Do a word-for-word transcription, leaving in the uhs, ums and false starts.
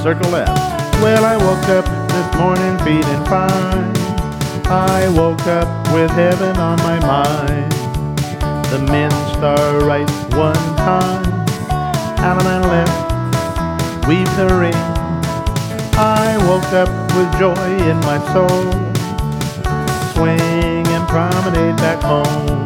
circle left. Well, I woke up this morning feeling fine. I woke up with heaven on my mind. The men star right one time. Out of my left, weave the ring. I woke up with joy in my soul. Swing and promenade back home.